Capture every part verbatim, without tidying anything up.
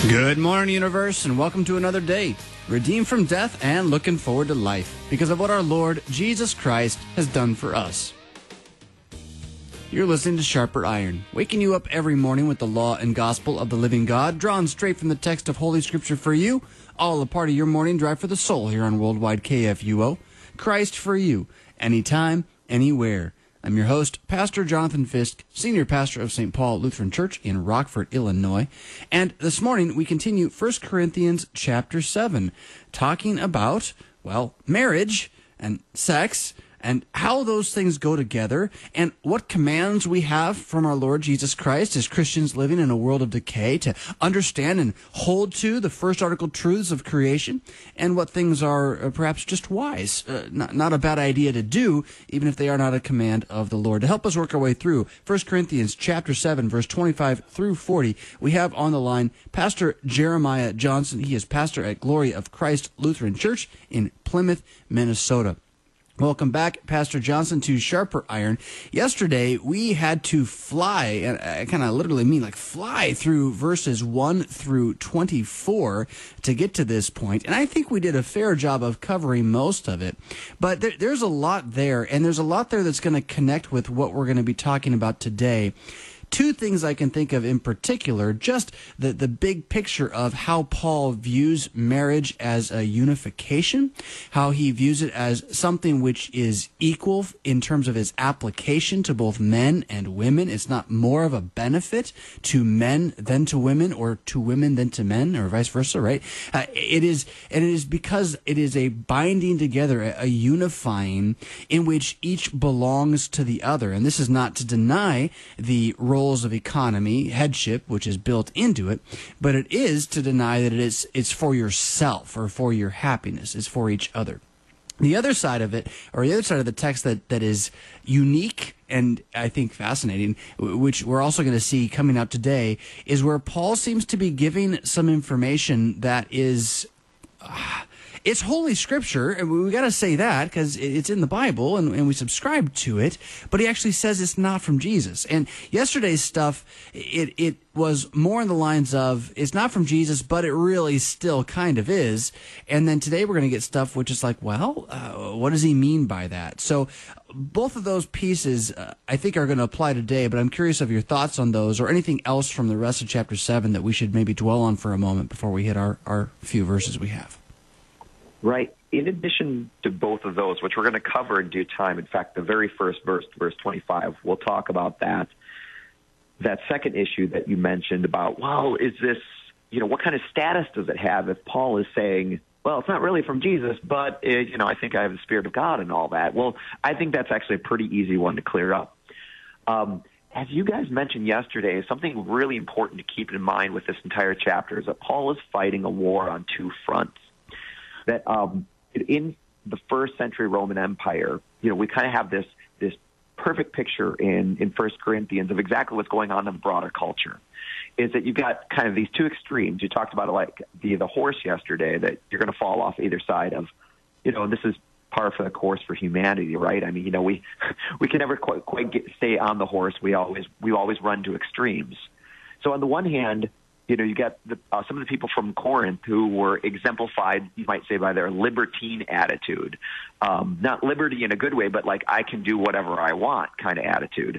Good morning, universe, and welcome to another day, redeemed from death and looking forward to life because of what our Lord Jesus Christ has done for us. You're listening to Sharper Iron, waking you up every morning with the law and gospel of the living God, drawn straight from the text of Holy Scripture for you, all a part of your morning drive for the soul here on Worldwide K F U O. Christ for you, anytime, anywhere. I'm your host, Pastor Jonathan Fisk, Senior Pastor of Saint Paul Lutheran Church in Rockford, Illinois. And this morning we continue First Corinthians chapter seven, talking about, well, marriage and sex and how those things go together and what commands we have from our Lord Jesus Christ as Christians living in a world of decay to understand and hold to the first article truths of creation and what things are uh, perhaps just wise, uh, not, not a bad idea to do, even if they are not a command of the Lord. To help us work our way through First Corinthians chapter seven, verse twenty-five through forty, we have on the line Pastor Jeremiah Johnson. He is pastor at Glory of Christ Lutheran Church in Plymouth, Minnesota. Welcome back, Pastor Johnson, to Sharper Iron. Yesterday, we had to fly, and I kind of literally mean like fly through verses one through twenty-four to get to this point, and I think we did a fair job of covering most of it. But there, there's a lot there, and there's a lot there that's going to connect with what we're going to be talking about today. Two things I can think of in particular, just the, the big picture of how Paul views marriage as a unification, how he views it as something which is equal in terms of its application to both men and women. It's not more of a benefit to men than to women, or to women than to men, or vice versa, right? Uh, it is, and it is because it is a binding together, a, a unifying in which each belongs to the other. And this is not to deny the role of economy, headship, which is built into it, but it is to deny that it is it's for yourself or for your happiness. It's for each other. The other side of it, or the other side of the text that, that is unique and I think fascinating, which we're also going to see coming out today, is where Paul seems to be giving some information that is... Uh, It's Holy Scripture, and we got to say that because it's in the Bible and, and we subscribe to it, but he actually says it's not from Jesus. And yesterday's stuff, it, it was more in the lines of, it's not from Jesus, but it really still kind of is. And then today we're going to get stuff which is like, well, uh, what does he mean by that? So both of those pieces, uh, I think, are going to apply today, but I'm curious of your thoughts on those or anything else from the rest of chapter seven that we should maybe dwell on for a moment before we hit our, our few verses we have. Right. In addition to both of those, which we're going to cover in due time, in fact, the very first verse, verse twenty-five, we'll talk about that. That second issue that you mentioned about, well, is this, you know, what kind of status does it have if Paul is saying, well, it's not really from Jesus, but, it, you know, I think I have the Spirit of God and all that. Well, I think that's actually a pretty easy one to clear up. Um, as you guys mentioned yesterday, something really important to keep in mind with this entire chapter is that Paul is fighting a war on two fronts. That um, in the first century Roman Empire, you know, we kind of have this this perfect picture in, in First Corinthians of exactly what's going on in the broader culture. Is that you've got kind of these two extremes. You talked about it like the the horse yesterday, that you're going to fall off either side of, you know, this is par for the course for humanity, right? I mean, you know, we we can never quite, quite get, stay on the horse. We always we always run to extremes. So on the one hand, you know, you got the, uh, some of the people from Corinth who were exemplified, you might say, by their libertine attitude. Um, not liberty in a good way, but like I can do whatever I want kind of attitude.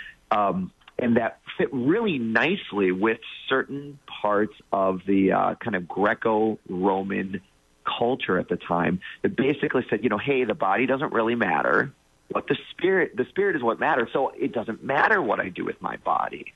Um, and that fit really nicely with certain parts of the uh, kind of Greco-Roman culture at the time that basically said, you know, hey, the body doesn't really matter, but the spirit, the spirit is what matters. So it doesn't matter what I do with my body.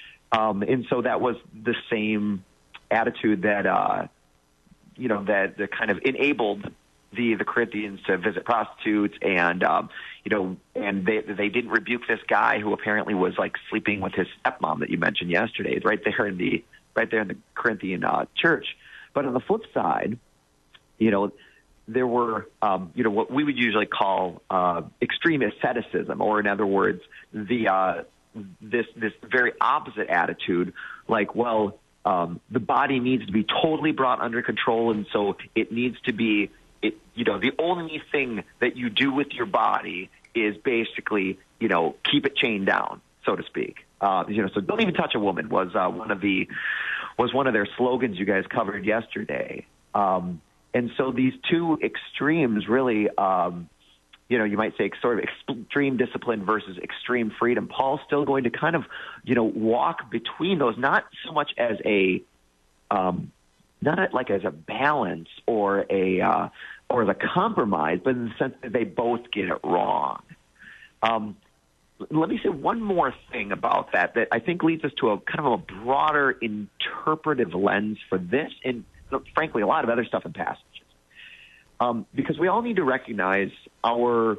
Um, and so that was the same attitude that, uh, you know, that, that kind of enabled the, the Corinthians to visit prostitutes and, um, you know, and they, they didn't rebuke this guy who apparently was like sleeping with his stepmom that you mentioned yesterday. It's right there in the, right there in the Corinthian uh, church. But on the flip side, you know, there were, um, you know, what we would usually call uh, extreme asceticism, or in other words, the, uh, this this very opposite attitude, like, well, um, the body needs to be totally brought under control, and so it needs to be, it, you know, the only thing that you do with your body is basically, you know, keep it chained down, so to speak. Uh, you know, so don't even touch a woman was uh, one of the was one of their slogans you guys covered yesterday. Um, and so these two extremes really, um, you know, you might say sort of extreme discipline versus extreme freedom. Paul's still going to kind of, you know, walk between those, not so much as a, um, not like as a balance or a, uh, or as a compromise, but in the sense that they both get it wrong. Um, let me say one more thing about that that I think leads us to a kind of a broader interpretive lens for this and, frankly, a lot of other stuff in passages. Um, because we all need to recognize our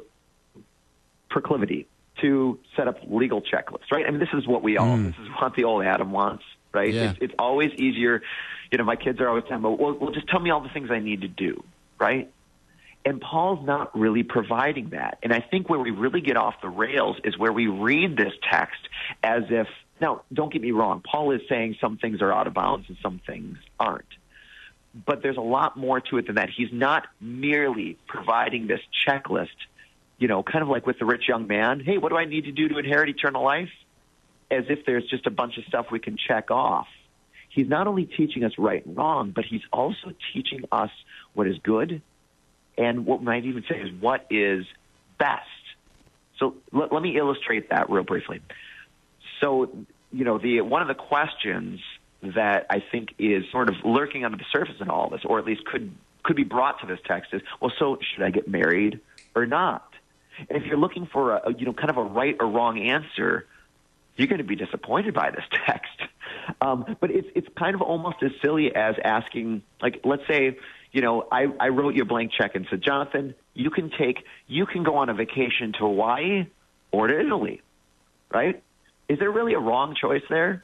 proclivity to set up legal checklists, right? I mean, this is what we all, mm. this is what the old Adam wants, right? Yeah. It's, it's always easier. You know, my kids are always telling me, well, well, just tell me all the things I need to do, right? And Paul's not really providing that. And I think where we really get off the rails is where we read this text as if, now, don't get me wrong, Paul is saying some things are out of bounds and some things aren't. But there's a lot more to it than that. He's not merely providing this checklist, you know, kind of like with the rich young man. Hey, what do I need to do to inherit eternal life? As if there's just a bunch of stuff we can check off. He's not only teaching us right and wrong, but he's also teaching us what is good and what we might even say is what is best. So let, let me illustrate that real briefly. So, you know, the one of the questions that I think is sort of lurking under the surface in all this, or at least could could be brought to this text is, well, so should I get married or not? And if you're looking for a, you know, kind of a right or wrong answer, you're going to be disappointed by this text. Um, but it's it's kind of almost as silly as asking, like, let's say, you know, I, I wrote you a blank check and said, Jonathan, you can take, you can go on a vacation to Hawaii or to Italy, right? Is there really a wrong choice there?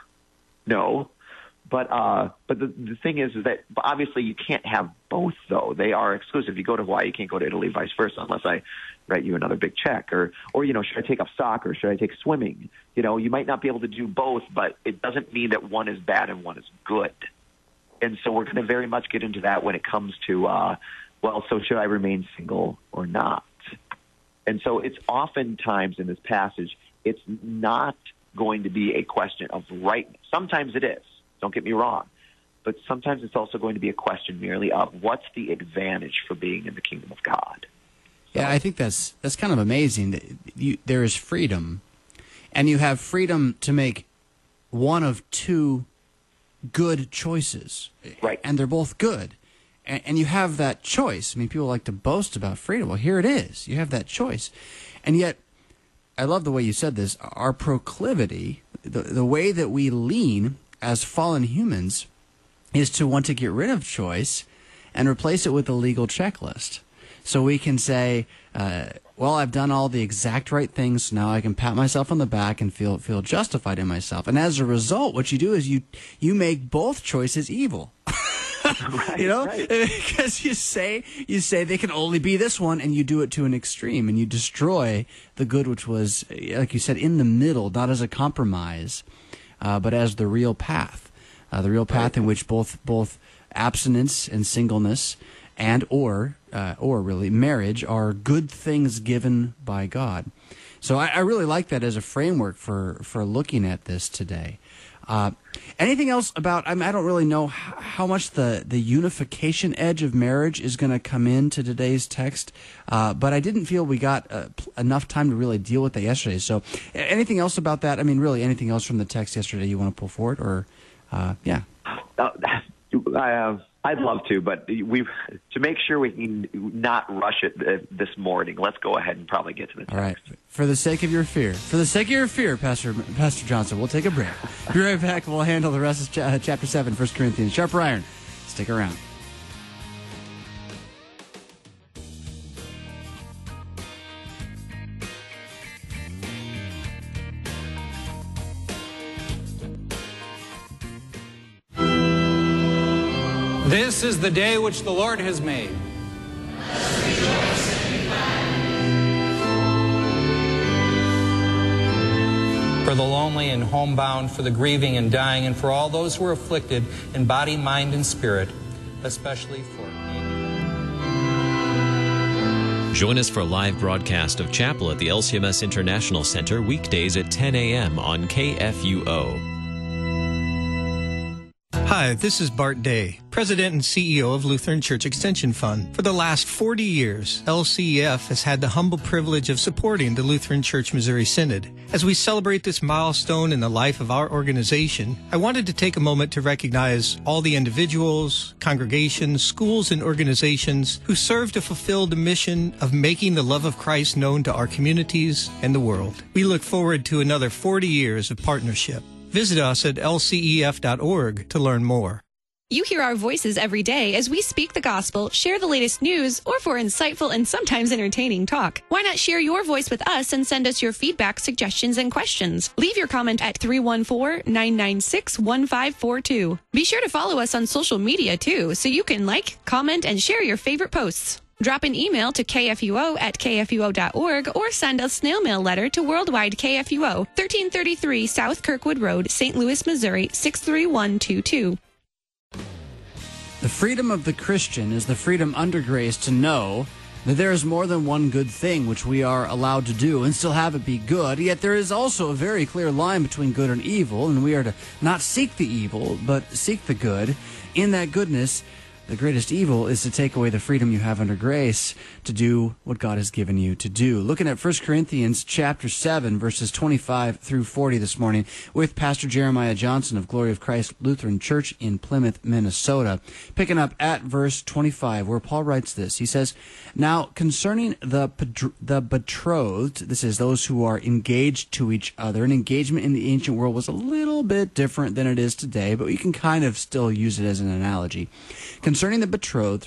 No, but uh, but the, the thing is, is that obviously you can't have both, though. They are exclusive. You go to Hawaii, you can't go to Italy, vice versa, unless I write you another big check. Or, or you know, should I take up soccer? Should I take swimming? You know, you might not be able to do both, but it doesn't mean that one is bad and one is good. And so we're going to very much get into that when it comes to, uh, well, so should I remain single or not? And so it's oftentimes in this passage, it's not going to be a question of rightness. Sometimes it is, don't get me wrong, but sometimes it's also going to be a question merely of what's the advantage for being in the kingdom of God. So, yeah, I think that's that's kind of amazing that you, there is freedom, and you have freedom to make one of two good choices, right? And they're both good, and, and you have that choice. I mean, people like to boast about freedom. Well, here it is. You have that choice, and yet, I love the way you said this. Our proclivity, the, the way that we lean as fallen humans, is to want to get rid of choice and replace it with a legal checklist. So we can say, uh, well, I've done all the exact right things, so now I can pat myself on the back and feel feel justified in myself. And as a result, what you do is you you make both choices evil. Right, you know, right. Because you say you say they can only be this one, and you do it to an extreme, and you destroy the good, which was, like you said, in the middle, not as a compromise, uh, but as the real path, uh, the real path right. in which both both abstinence and singleness, and or uh, or really marriage are good things given by God. So I, I really like that as a framework for for looking at this today. Uh, anything else about, I mean, I don't really know how, how much the, the unification edge of marriage is going to come into today's text, uh, but I didn't feel we got uh, pl- enough time to really deal with that yesterday. So anything else about that? I mean, really, anything else from the text yesterday you want to pull forward? Or, uh, yeah. Uh, I, uh, I'd love to, but we to make sure we can not rush it uh, this morning, let's go ahead and probably get to the text. All right. For the sake of your fear, for the sake of your fear, Pastor Pastor Johnson, we'll take a break. Be right back. We'll handle the rest of cha- chapter seven, First Corinthians. Sharper Iron. Stick around. This is the day which the Lord has made. For the lonely and homebound, for the grieving and dying, and for all those who are afflicted in body, mind, and spirit, especially for... Join us for a live broadcast of Chapel at the L C M S International Center weekdays at ten a.m. on K F U O. Hi, this is Bart Day, President and C E O of Lutheran Church Extension Fund. For the last forty years, L C E F has had the humble privilege of supporting the Lutheran Church Missouri Synod. As we celebrate this milestone in the life of our organization, I wanted to take a moment to recognize all the individuals, congregations, schools, and organizations who serve to fulfill the mission of making the love of Christ known to our communities and the world. We look forward to another forty years of partnership. Visit us at L C E F dot org to learn more. You hear our voices every day as we speak the gospel, share the latest news, or for insightful and sometimes entertaining talk. Why not share your voice with us and send us your feedback, suggestions, and questions? Leave your comment at three one four, nine nine six, one five four two. Be sure to follow us on social media, too, so you can like, comment, and share your favorite posts. Drop an email to K F U O at K F U O dot org or send a snail mail letter to Worldwide K F U O, thirteen thirty-three South Kirkwood Road, Saint Louis, Missouri, six three one two two. The freedom of the Christian is the freedom under grace to know that there is more than one good thing which we are allowed to do and still have it be good, yet there is also a very clear line between good and evil, and we are to not seek the evil, but seek the good. In that goodness, the greatest evil is to take away the freedom you have under grace to do what God has given you to do. Looking at First Corinthians chapter seven, verses twenty-five through forty this morning with Pastor Jeremiah Johnson of Glory of Christ Lutheran Church in Plymouth, Minnesota. Picking up at verse twenty-five, where Paul writes this. He says, "Now concerning the the betrothed," this is those who are engaged to each other. An engagement in the ancient world was a little bit different than it is today, but you can kind of still use it as an analogy. Concerning the betrothed,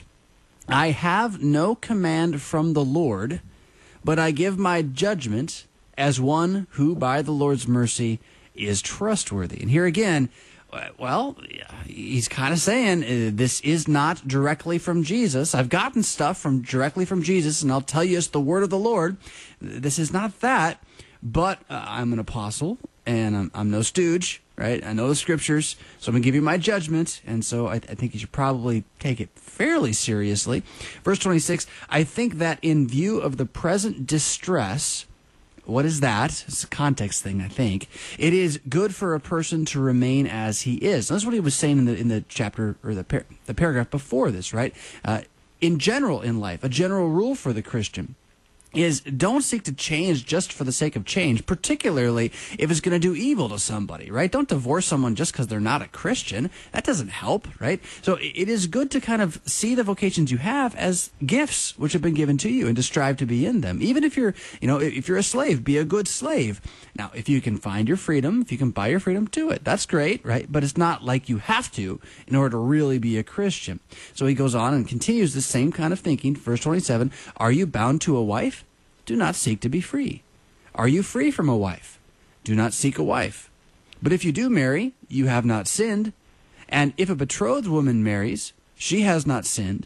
I have no command from the Lord, but I give my judgment as one who by the Lord's mercy is trustworthy. And here again, well, he's kind of saying uh, this is not directly from Jesus. I've gotten stuff from directly from Jesus, and I'll tell you it's the word of the Lord. This is not that, but uh, I'm an apostle, and I'm, I'm no stooge. Right? I know the scriptures, so I'm going to give you my judgment, and so I, th- I think you should probably take it fairly seriously. Verse twenty-six, I think that in view of the present distress, what is that? It's a context thing, I think. It is good for a person to remain as he is. That's what he was saying in the in the chapter, or the, par- the paragraph before this, right? Uh, in general in life, a general rule for the Christian is don't seek to change just for the sake of change, particularly if it's going to do evil to somebody, right? Don't divorce someone just because they're not a Christian. That doesn't help, right? So it is good to kind of see the vocations you have as gifts which have been given to you and to strive to be in them. Even if you're, you know, if you're a slave, be a good slave. Now, if you can find your freedom, if you can buy your freedom, do it. That's great, right? But it's not like you have to in order to really be a Christian. So he goes on and continues the same kind of thinking. Verse twenty-seven, are you bound to a wife? Do not seek to be free. Are you free from a wife? Do not seek a wife. But if you do marry, you have not sinned. And if a betrothed woman marries, she has not sinned.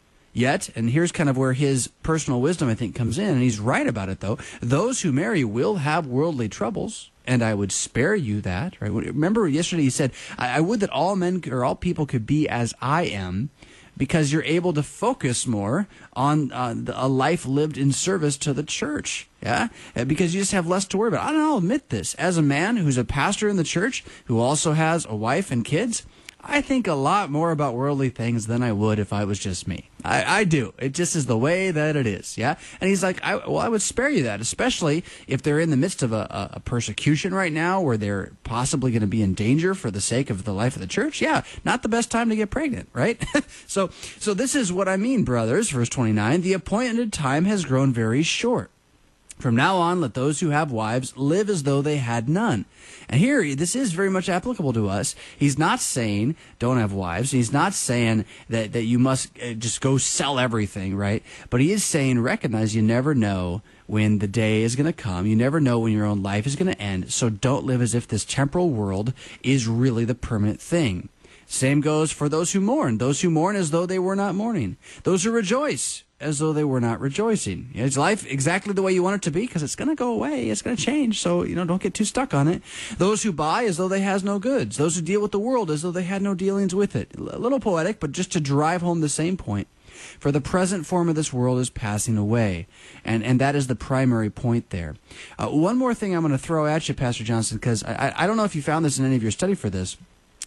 Yet, and here's kind of where his personal wisdom, I think, comes in, and he's right about it, though, those who marry will have worldly troubles, and I would spare you that. Right? Remember yesterday he said, I, I would that all men or all people could be as I am, because you're able to focus more on uh, the, a life lived in service to the church, yeah? Because you just have less to worry about. I don't know, I'll admit this. As a man who's a pastor in the church, who also has a wife and kids, I think a lot more about worldly things than I would if I was just me. I, I do. It just is the way that it is, yeah? And he's like, I, well, I would spare you that, especially if they're in the midst of a, a persecution right now where they're possibly going to be in danger for the sake of the life of the church. Yeah, not the best time to get pregnant, right? so, so this is what I mean, brothers, verse twenty-nine. The appointed time has grown very short. From now on, let those who have wives live as though they had none. And here, this is very much applicable to us. He's not saying don't have wives. He's not saying that, that you must just go sell everything, right? But he is saying recognize you never know when the day is going to come. You never know when your own life is going to end. So don't live as if this temporal world is really the permanent thing. Same goes for those who mourn. Those who mourn as though they were not mourning. Those who rejoice as though they were not rejoicing. Is life exactly the way you want it to be? Because it's going to go away. It's going to change. So, you know, don't get too stuck on it. Those who buy as though they has no goods. Those who deal with the world as though they had no dealings with it. A little poetic, but just to drive home the same point. For the present form of this world is passing away. And and that is the primary point there. Uh, one more thing I'm going to throw at you, Pastor Johnson, because I, I don't know if you found this in any of your study for this.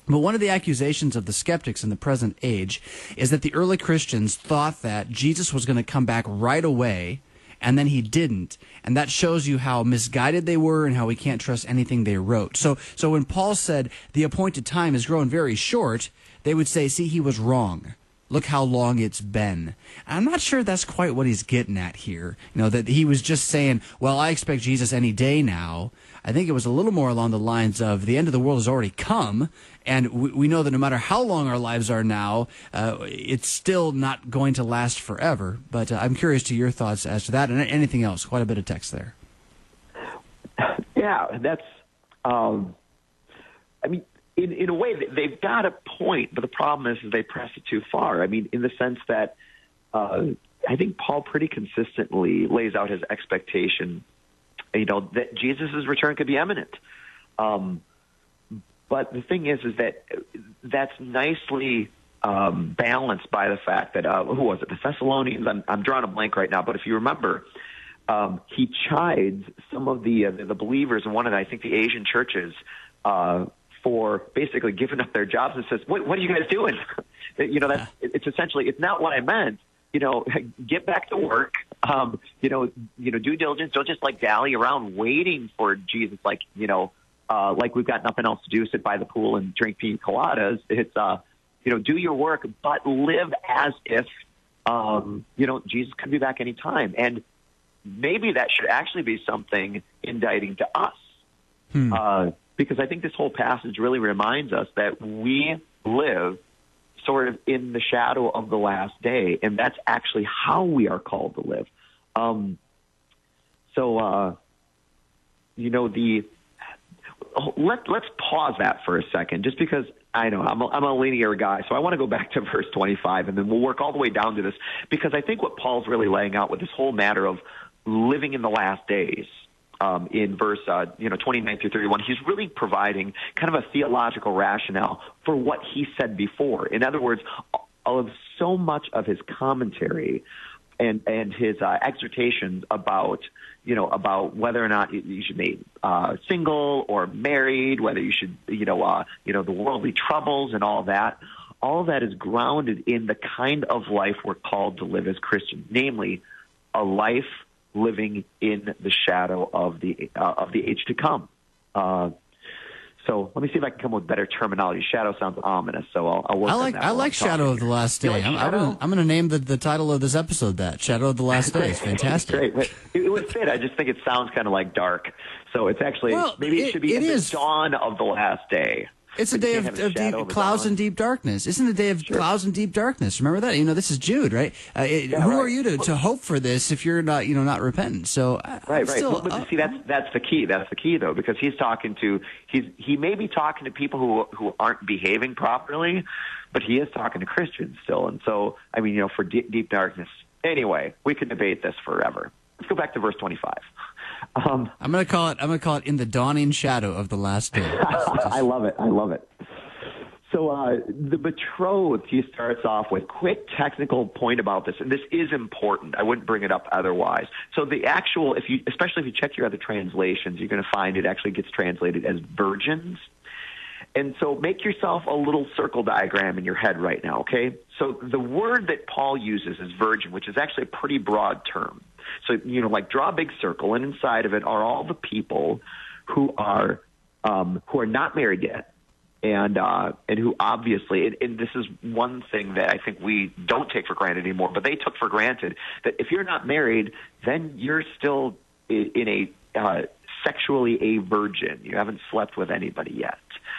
But one of the accusations of the skeptics in the present age is that the early Christians thought that Jesus was going to come back right away, and then he didn't. And that shows you how misguided they were and how we can't trust anything they wrote. So, so when Paul said the appointed time is grown very short, they would say, see, he was wrong. Look how long it's been. I'm not sure that's quite what he's getting at here. You know, that he was just saying, well, I expect Jesus any day now. I think it was a little more along the lines of the end of the world has already come, and we, we know that no matter how long our lives are now, uh, it's still not going to last forever. But uh, I'm curious to your thoughts as to that and anything else. Quite a bit of text there. Yeah, that's, um, I mean, In, in a way, they've got a point, but the problem is, is they press it too far. I mean, in the sense that uh, I think Paul pretty consistently lays out his expectation, you know, that Jesus' return could be imminent. Um, but the thing is, is that that's nicely um, balanced by the fact that, uh, who was it, the Thessalonians? I'm, I'm drawing a blank right now, but if you remember, um, he chides some of the, uh, the believers in one of the, I think, the Asian churches, uh, for basically giving up their jobs and says, what, what are you guys doing? you know, that's, it's essentially, it's not what I meant. You know, get back to work, um, you know, you know, due diligence. Don't just like dally around waiting for Jesus. Like, you know, uh, like we've got nothing else to do, sit by the pool and drink pina coladas. It's, uh, you know, do your work, but live as if, um, you know, Jesus could be back any time. And maybe that should actually be something indicting to us. Hmm. Uh, Because I think this whole passage really reminds us that we live sort of in the shadow of the last day, and that's actually how we are called to live. Um, so, uh, you know, the let let's pause that for a second, just because I know I'm a, I'm a linear guy, so I want to go back to verse twenty-five, and then we'll work all the way down to this, because I think what Paul's really laying out with this whole matter of living in the last days. Um, in verse, uh, you know, twenty-nine through thirty-one, he's really providing kind of a theological rationale for what he said before. In other words, of so much of his commentary and and his uh, exhortations about, you know, about whether or not you should be uh, single or married, whether you should, you know, uh, you know, the worldly troubles and all that. All that is grounded in the kind of life we're called to live as Christians, namely a life living in the shadow of the uh, of the age to come. Uh, so let me see if I can come up with better terminology. Shadow sounds ominous, so I'll, I'll work I like on that. I like Shadow of the Last Day. Like I'm, I'm, I'm going to name the, the title of this episode that Shadow of the Last Day. It's fantastic. Great. It, it would fit. I just think it sounds kind of like dark. So it's actually well, maybe it, it should be it the is. dawn of the last day. It's a day of, of deep, clouds and deep darkness. Isn't it a day of sure. clouds and deep darkness? Remember that? You know, this is Jude, right? Uh, it, yeah, who right. are you to, to hope for this if you're not, you know, not repentant? So, I, right, I'm right. Still, but, but uh, see, that's that's the key. That's the key, though, because he's talking to he's he may be talking to people who who aren't behaving properly, but he is talking to Christians still. And so, I mean, you know, for deep, deep darkness. Anyway, we could debate this forever. Let's go back to verse twenty-five. Um, I'm going to call it. I'm going to call it in the dawning shadow of the last day. I love it. I love it. So uh, the betrothed, he starts off with quick technical point about this, and this is important. I wouldn't bring it up otherwise. So the actual, if you, especially if you check your other translations, you're going to find it actually gets translated as virgins. And so make yourself a little circle diagram in your head right now, okay? So the word that Paul uses is virgin, which is actually a pretty broad term. So, you know, like draw a big circle, and inside of it are all the people who are um, who are not married yet. And uh, and who obviously, and, and this is one thing that I think we don't take for granted anymore, but they took for granted that if you're not married, then you're still in, in a uh, sexually a virgin. You haven't slept with anybody yet.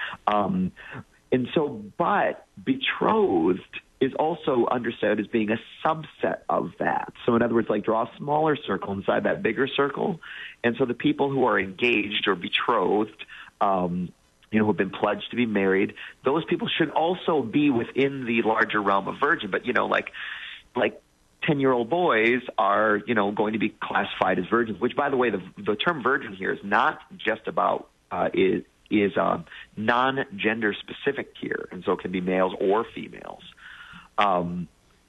Um, and so, but betrothed is also understood as being a subset of that. So in other words, like draw a smaller circle inside that bigger circle. And so the people who are engaged or betrothed, um, you know, who have been pledged to be married, those people should also be within the larger realm of virgin. But, you know, like like ten-year-old boys are, you know, going to be classified as virgins, which, by the way, the, the term virgin here is not just about, uh, is, is uh, non-gender specific here, and so it can be males or females. Um,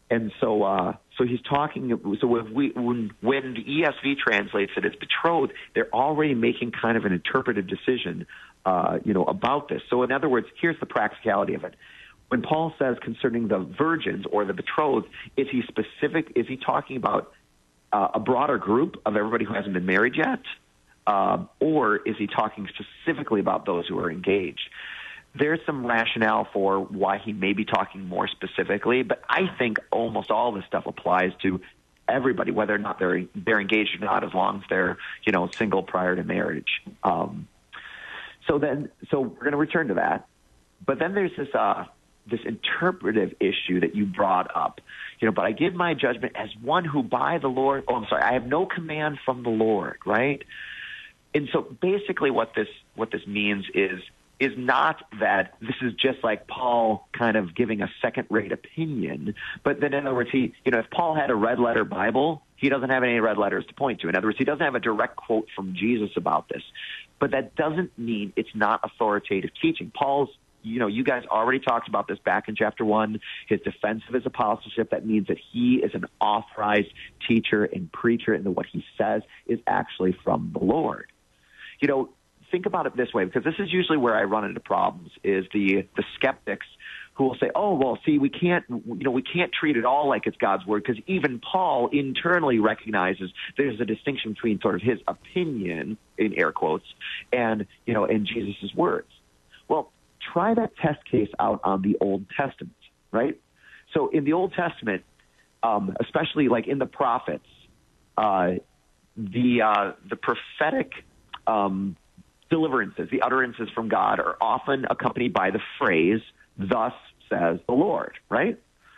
And so, uh, so he's talking. So when, we, when when the E S V translates it as betrothed, they're already making kind of an interpretive decision, uh, you know, about this. So in other words, here's the practicality of it. When Paul says concerning the virgins or the betrothed, is he specific? Is he talking about uh, a broader group of everybody who hasn't been married yet, uh, or is he talking specifically about those who are engaged? There's some rationale for why he may be talking more specifically, but I think almost all this stuff applies to everybody, whether or not they're they're engaged or not, as long as they're, you know, single prior to marriage. Um, so then, so we're going to return to that, but then there's this uh, this interpretive issue that you brought up, you know. But I give my judgment as one who by the Lord. Oh, I'm sorry, I have no command from the Lord, right? And so basically, what this what this means is. is not that this is just like Paul kind of giving a second-rate opinion, but then in other words, he, you know, if Paul had a red-letter Bible, he doesn't have any red letters to point to. In other words, he doesn't have a direct quote from Jesus about this, but that doesn't mean it's not authoritative teaching. Paul's, you know, you guys already talked about this back in chapter one, his defense of his apostleship. That means that he is an authorized teacher and preacher, and that what he says is actually from the Lord. You know, think about it this way, because this is usually where I run into problems, is the the skeptics who will say, oh, well, see, we can't, you know, we can't treat it all like it's God's word, because even Paul internally recognizes there's a distinction between sort of his opinion, in air quotes, and, you know, and Jesus' words. Well, try that test case out on the Old Testament, right? So in the Old Testament, um, especially like in the prophets, uh, the uh, the prophetic um deliverances, the utterances from God, are often accompanied by the phrase, thus says the Lord, right?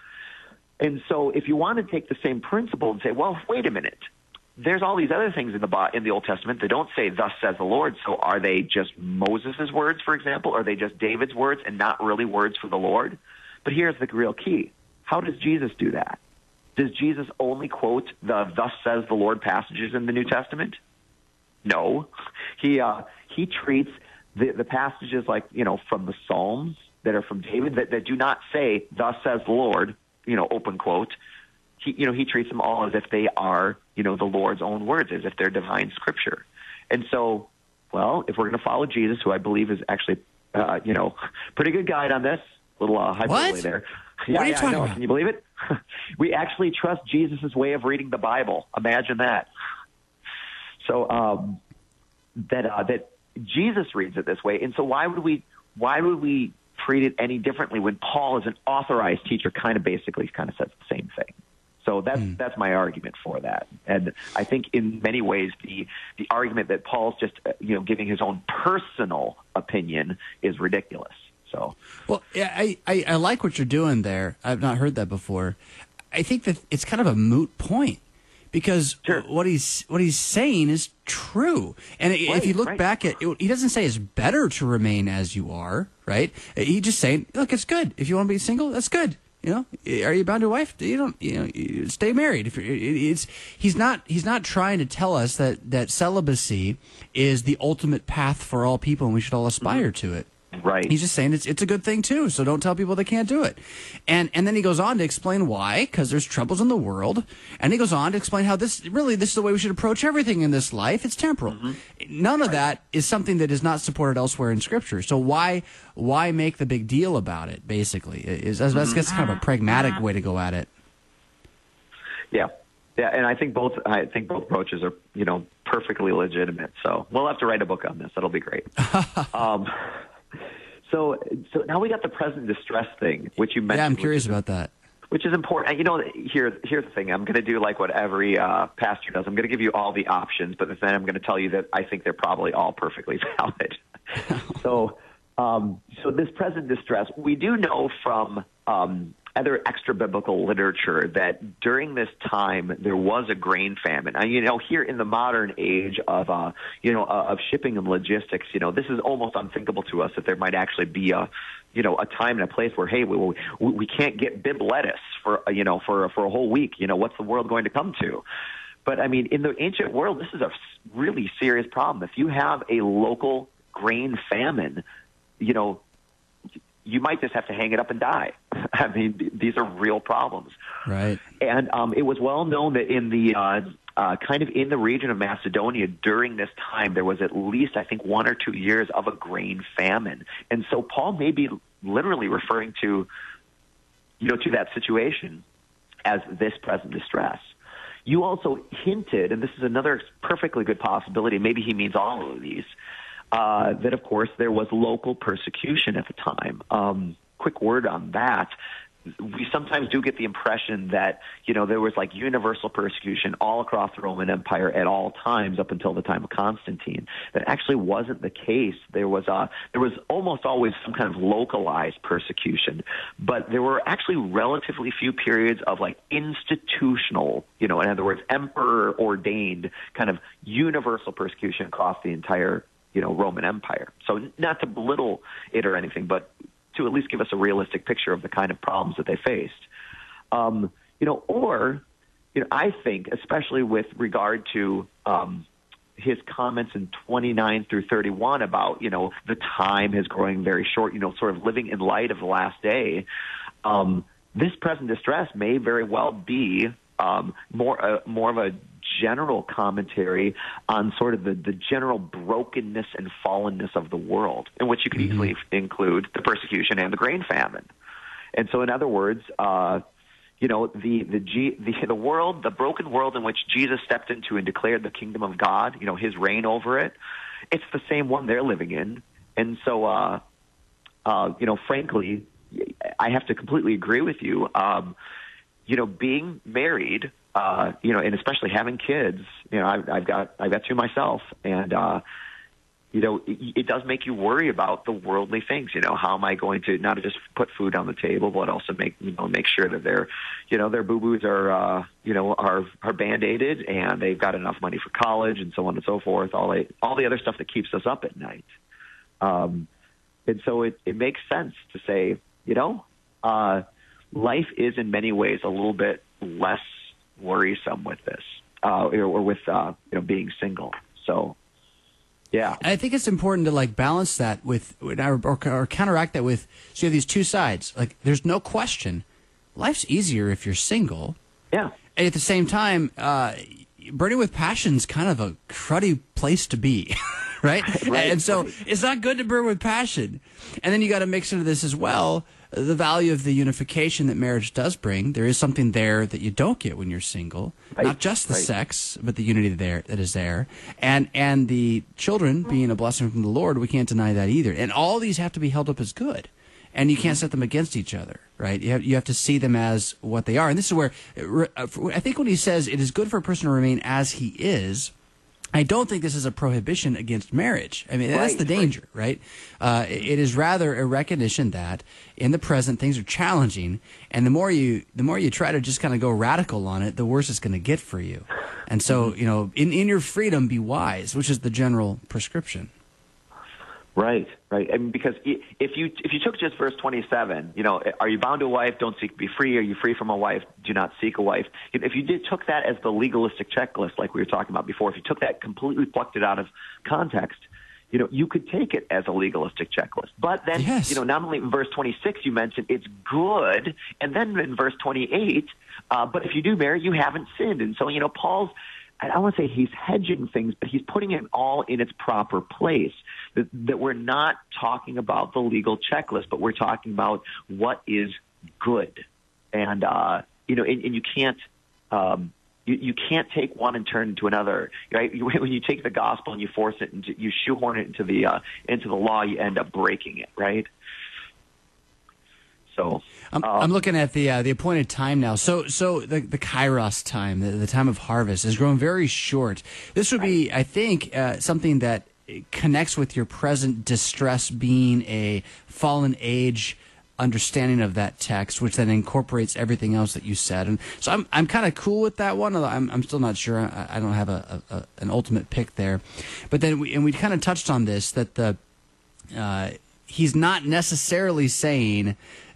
And so if you want to take the same principle and say, well, wait a minute, there's all these other things in the in the Old Testament that don't say, thus says the Lord, so are they just Moses' words, for example? Are they just David's words and not really words for the Lord? But here's the real key. How does Jesus do that? Does Jesus only quote the thus says the Lord passages in the New Testament? No. He uh, he treats the, the passages like, you know, from the Psalms that are from David that, that do not say, thus says the Lord, you know, open quote. He, you know, he treats them all as if they are, you know, the Lord's own words, as if they're divine scripture. And so, well, if we're going to follow Jesus, who I believe is actually, uh, you know, pretty good guide on this, little uh, hyperbole what? there. Yeah, what are you yeah, talking I know. about? Can you believe it? We actually trust Jesus' way of reading the Bible. Imagine that. So um, that uh, that Jesus reads it this way, and so why would we why would we treat it any differently when Paul, is an authorized teacher, kind of basically kind of says the same thing? So that's mm. that's my argument for that, and I think in many ways the the argument that Paul's just uh, you know giving his own personal opinion is ridiculous. So well, yeah, I, I I like what you're doing there. I've not heard that before. I think that it's kind of a moot point. Because sure. what he's what he's saying is true, and right, if you look right. back at it, he doesn't say it's better to remain as you are, right? He's just saying, look, it's good. If you want to be single, that's good. You know, are you bound to a wife? You don't, you know, you stay married. If you're, it's he's not he's not trying to tell us that that celibacy is the ultimate path for all people, and we should all aspire mm-hmm. to it. Right. He's just saying it's it's a good thing too, so don't tell people they can't do it. And and then he goes on to explain why, because there's troubles in the world. And he goes on to explain how this really this is the way we should approach everything in this life. It's temporal. Mm-hmm. None of right. that is something that is not supported elsewhere in Scripture. So why why make the big deal about it? Basically, is mm-hmm. that's, that's kind of a pragmatic way to go at it. Yeah. Yeah, and I think both I think both approaches are, you know, perfectly legitimate. So we'll have to write a book on this. That'll be great. um So, so now we got the present distress thing, which you mentioned. Yeah, I'm curious is, about that. Which is important. You know, here, here's the thing. I'm going to do like what every uh, pastor does. I'm going to give you all the options, but then I'm going to tell you that I think they're probably all perfectly valid. so, um, so this present distress, we do know from um, other extra biblical literature that during this time there was a grain famine. And, you know, here in the modern age of, uh, you know, uh, of shipping and logistics, you know, this is almost unthinkable to us that there might actually be a, you know, a time and a place where, hey, we we, we can't get bib lettuce for, you know, for for a whole week. You know, what's the world going to come to? But I mean, in the ancient world, this is a really serious problem. If you have a local grain famine, you know, you might just have to hang it up and die. I mean, these are real problems. Right. And um, it was well known that in the uh, uh, kind of in the region of Macedonia during this time, there was at least, I think, one or two years of a grain famine. And so Paul may be literally referring to, you know, to that situation as this present distress. You also hinted, and this is another perfectly good possibility, maybe he means all of these, uh, that, of course, there was local persecution at the time. Um, quick word on that. We sometimes do get the impression that, you know, there was like universal persecution all across the Roman Empire at all times up until the time of Constantine. That actually wasn't the case. There was uh, there was almost always some kind of localized persecution, but there were actually relatively few periods of like institutional, you know, in other words, emperor ordained kind of universal persecution across the entire, you know, Roman Empire. So not to belittle it or anything, but to at least give us a realistic picture of the kind of problems that they faced. Um, you know, or, you know, I think, especially with regard to um, his comments in twenty-nine through thirty-one about, you know, the time is growing very short, you know, sort of living in light of the last day, um, this present distress may very well be um, more, uh, more of a general commentary on sort of the, the general brokenness and fallenness of the world, in which you could mm-hmm. easily include the persecution and the grain famine. And so, in other words, uh, you know, the the, G, the the world, the broken world in which Jesus stepped into and declared the kingdom of God, you know, his reign over it, it's the same one they're living in. And so, uh, uh, you know, frankly, I have to completely agree with you. Um, you know, being married, Uh, you know, and especially having kids, you know, I've, I've got, I've got two myself, and, uh, you know, it, it does make you worry about the worldly things. You know, how am I going to not just put food on the table, but also make, you know, make sure that their, you know, their boo-boos are, uh, you know, are, are band-aided and they've got enough money for college and so on and so forth. All the, all the other stuff that keeps us up at night. Um, and so it, it makes sense to say, you know, uh, life is in many ways a little bit less worrisome with this, uh, or, or with, uh, you know, being single. So, yeah. I think it's important to like balance that with, or, or, or counteract that with, so you have these two sides. Like, there's no question, life's easier if you're single. Yeah. And at the same time, uh, burning with passion's kind of a cruddy place to be, right? right? And so right. It's not good to burn with passion. And then you got to mix into this as well the value of the unification that marriage does bring. There is something there that you don't get when you're single, right. Not just the right. sex, but the unity there that is there, and and the children being a blessing from the Lord. We can't deny that either. And all these have to be held up as good, and you can't set them against each other, right? You have you have to see them as what they are. And this is where I think when he says it is good for a person to remain as he is, I don't think this is a prohibition against marriage. I mean, right, that's the danger, right? right? Uh, it is rather a recognition that in the present things are challenging, and the more you the more you try to just kind of go radical on it, the worse it's going to get for you. And so, you know, in in your freedom, be wise, which is the general prescription. Right, right. I mean, because if you if you took just verse twenty-seven, you know, are you bound to a wife? Don't seek to be free. Are you free from a wife? Do not seek a wife. If you did took that as the legalistic checklist, like we were talking about before, if you took that completely plucked it out of context, you know, you could take it as a legalistic checklist. But then, yes. you know, not only in verse twenty-six you mentioned it's good, and then in verse twenty-eight, uh, but if you do marry, you haven't sinned. And so, you know, Paul's, I don't want to say he's hedging things, but he's putting it all in its proper place. That, that we're not talking about the legal checklist, but we're talking about what is good. And, uh, you know, and, and you can't, um, you, you can't take one and turn into another, right? You, when you take the gospel and you force it into, you shoehorn it into the, uh, into the law, you end up breaking it, right? So I'm, um, I'm looking at the uh, the appointed time now. So so the the Kairos time, the, the time of harvest, has grown very short. This would be, I think, uh, something that connects with your present distress, being a fallen age understanding of that text, which then incorporates everything else that you said. And so I'm I'm kind of cool with that one. Although I'm I'm still not sure. I, I don't have a, a, a an ultimate pick there. But then we and we kind of touched on this, that the uh, he's not necessarily saying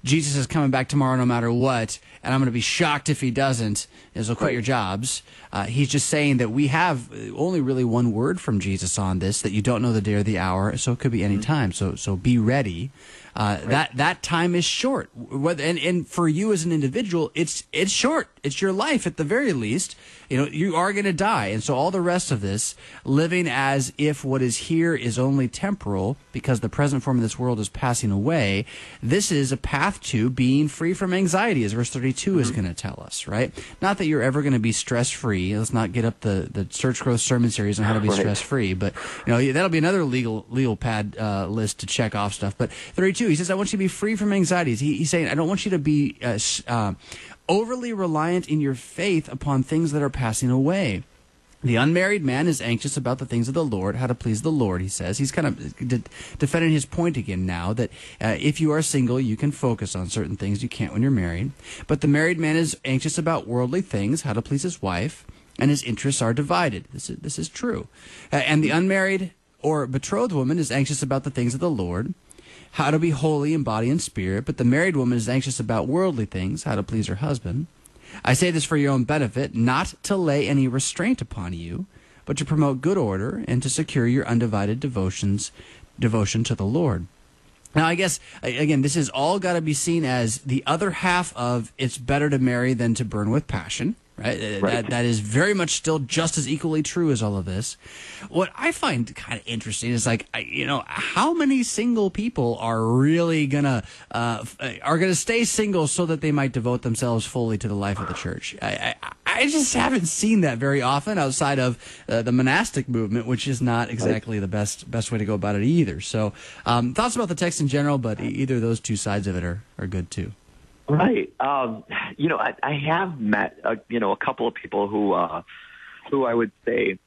Jesus is coming back tomorrow no matter what, and I'm going to be shocked if he doesn't, is will quit Right. your jobs. Uh, he's just saying that we have only really one word from Jesus on this, that you don't know the day or the hour, so it could be any time. So so be ready. Uh, right. That that time is short, and and for you as an individual, it's it's short. It's your life at the very least. You know, you are going to die, and so all the rest of this, living as if what is here is only temporal, because the present form of this world is passing away. This is a path to being free from anxiety, as verse thirty-two mm-hmm. is going to tell us, right? Not that you're ever going to be stress free. Let's not get up the the Church Growth sermon series on how to be right. stress free, but you know that'll be another legal legal pad uh, list to check off stuff. But thirty-two. He says, I want you to be free from anxieties. He, he's saying, I don't want you to be uh, uh, overly reliant in your faith upon things that are passing away. The unmarried man is anxious about the things of the Lord, how to please the Lord, he says. He's kind of de- defending his point again now, that uh, if you are single, you can focus on certain things you can't when you're married. But the married man is anxious about worldly things, how to please his wife, and his interests are divided. This is, this is true. Uh, and the unmarried or betrothed woman is anxious about the things of the Lord, how to be holy in body and spirit, but the married woman is anxious about worldly things, how to please her husband. I say this for your own benefit, not to lay any restraint upon you, but to promote good order and to secure your undivided devotions, devotion to the Lord. Now, I guess, again, this has all got to be seen as the other half of it's better to marry than to burn with passion. Right? Right. That, that is very much still just as equally true as all of this. What I find kind of interesting is, like, you know, how many single people are really gonna uh, are gonna stay single so that they might devote themselves fully to the life of the church? I, I, I just haven't seen that very often outside of uh, the monastic movement, which is not exactly the best best way to go about it either. So, um, thoughts about the text in general, but either of those two sides of it are, are good too. Right. Um, you know, I, I have met, uh, you know, a couple of people who, uh, who I would say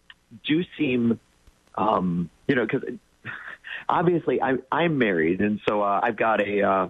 do seem, um, you know, because obviously I, I'm married, and so uh, I've got a, uh,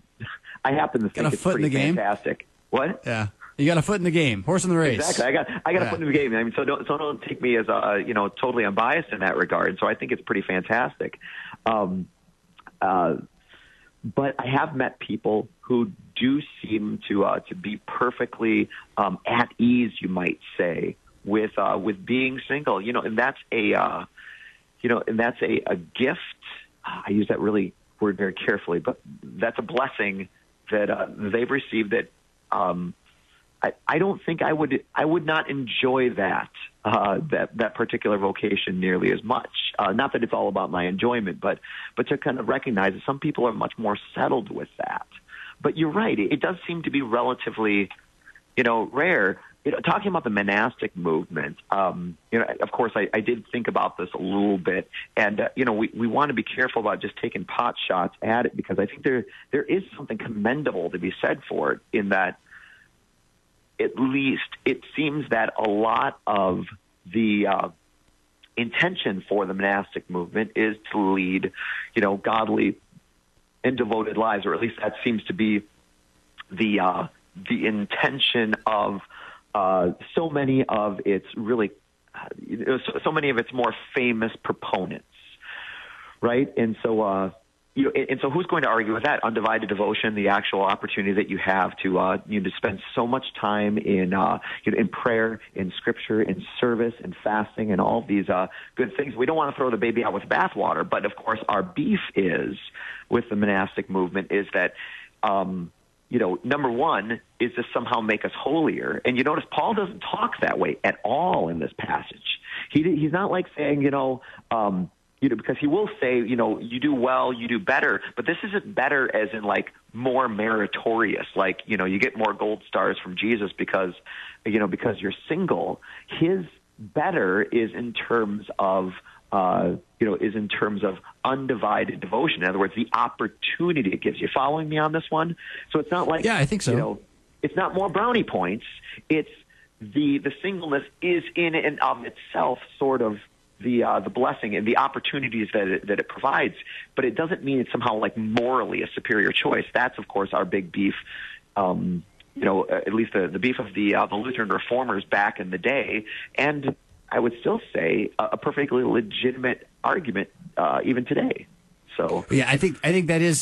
I happen to think it's pretty fantastic. What? Yeah. You got a foot in the game, horse in the race. Exactly. I got, I got yeah. a foot in the game. I mean, so don't, so don't take me as a, you know, totally unbiased in that regard. So I think it's pretty fantastic. Um, uh, But I have met people who do seem to uh, to be perfectly um, at ease, you might say, with uh, with being single. You know, and that's a uh, you know, and that's a, a gift. I use that really word very carefully, but that's a blessing that uh, they've received. That um, I, I don't think I would I would not enjoy that uh, that that particular vocation nearly as much. Uh, not that it's all about my enjoyment, but but to kind of recognize that some people are much more settled with that. But you're right; it, it does seem to be relatively, you know, rare. You know, talking about the monastic movement, um, you know, of course, I, I did think about this a little bit, and uh, you know, we, we want to be careful about just taking pot shots at it, because I think there there is something commendable to be said for it, in that, at least, it seems that a lot of the uh, intention for the monastic movement is to lead, you know, godly and devoted lives, or at least that seems to be the uh, the intention of uh, so many of its really, uh, you know, so, so many of its more famous proponents, right? And so, uh, you know, and, and so who's going to argue with that? Undivided devotion, the actual opportunity that you have to, uh, you know, to spend so much time in, uh, you know, in prayer, in scripture, in service, in fasting, and all of these uh, good things. We don't want to throw the baby out with bathwater, but of course, our beef is with the monastic movement is that, um, you know, number one, is to somehow make us holier. And you notice Paul doesn't talk that way at all in this passage. He he's not like saying, you know, um, you know, because he will say, you know, you do well, you do better, but this isn't better as in like more meritorious, like, you know, you get more gold stars from Jesus because, you know, because you're single. His better is in terms of, uh, you know, is in terms of undivided devotion. In other words, the opportunity it gives you. Following me on this one? So it's not like, yeah, I think so. You know, it's not more brownie points. It's the the singleness is in and of itself sort of the uh, the blessing and the opportunities that it, that it provides, but it doesn't mean it's somehow like morally a superior choice. That's of course our big beef. Um, you know, at least the, the beef of the uh, the Lutheran reformers back in the day, and I would still say a, a perfectly legitimate argument uh, even today. So yeah, I think I think that is